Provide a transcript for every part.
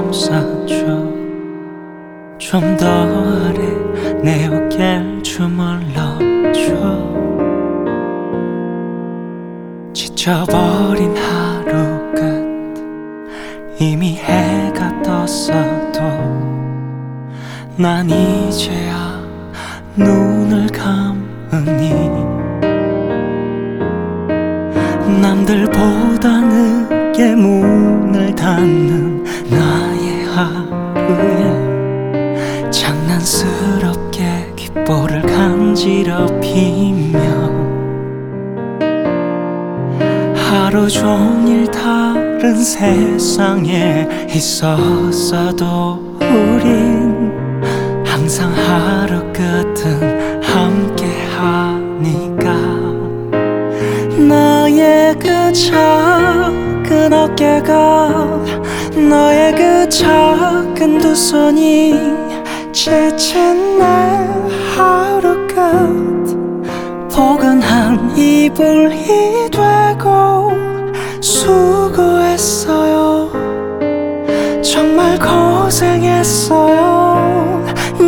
감싸줘. 좀 더 아래 내 어깨를 주물러줘. 지쳐버린 하루 끝 이미 해가 떴어도 난 이제야 눈을 감으니 남들보다 늦게 문을 닫는 나의 하루에 장난스럽게 귓볼을 간지럽히며 하루 종일 다른 세상에 있었어도 우린 항상 하루 끝은 함께 하니까. 나의 그 작은 어깨가 너의 그 작은 두 손이 지친 내 하루 끝 포근한 이불이 되고 수고했어요. 정말 고생했어요.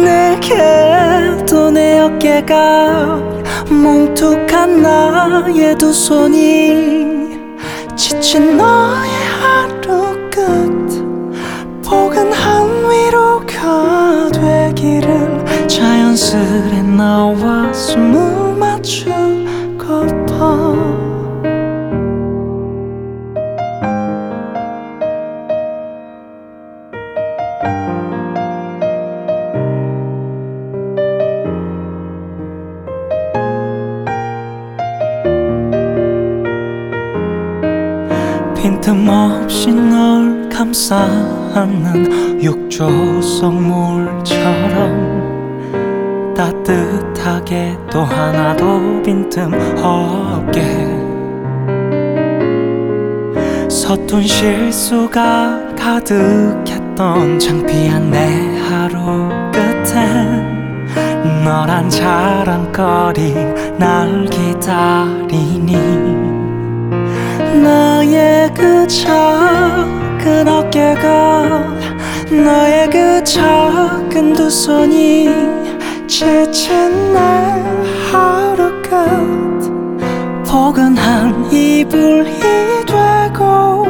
내게도 내 어깨가 뭉툭한 나의 두 손이 지친 너의 하루 끝 포근한 위로가 되기를 자연스레 나와 숨을 맞추고파. 빈틈없이 널 감싸 안는 욕조 속 물처럼 따뜻하게 또 하나도 빈틈없게 서툰 실수가 가득했던 창피한 내 하루 끝엔 너란 자랑거리 날 기다리니 나의 그 작은 어깨가 너의 그 작은 두 손이 지친 내 하루 끝 포근한 이불이 되고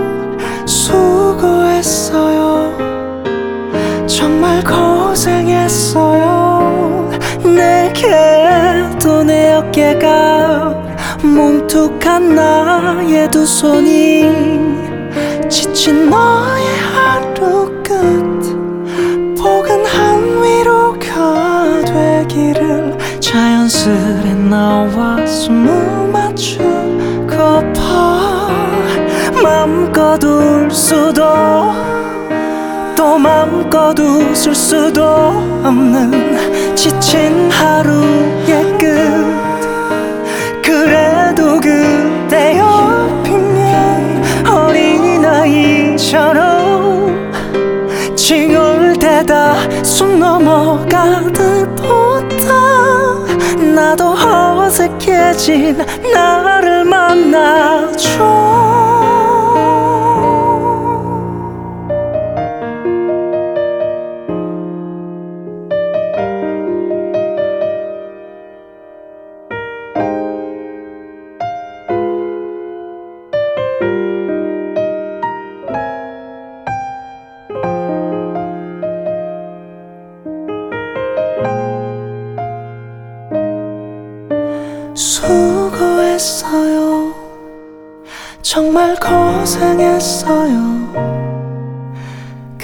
수고했어요. 정말 고생했어요. 내게도 내 어깨가 뭉툭한 나의 두 손이 지친 너의 하루 끝 포근한 위로가 되기를 자연스레 나와 숨을 맞추고파. 맘껏 울 수도 또 맘껏 웃을 수도 없는 지친 하루의 끝 그래도 그대 옆이면 어린아이처럼 징얼대다 숨 넘어가듯 보다 나도 어색해진 나를 만나줘. 수고했어요. 정말 고생했어요.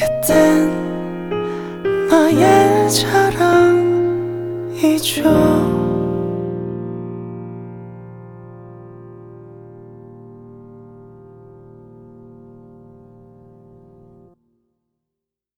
그땐 나의 자랑이죠.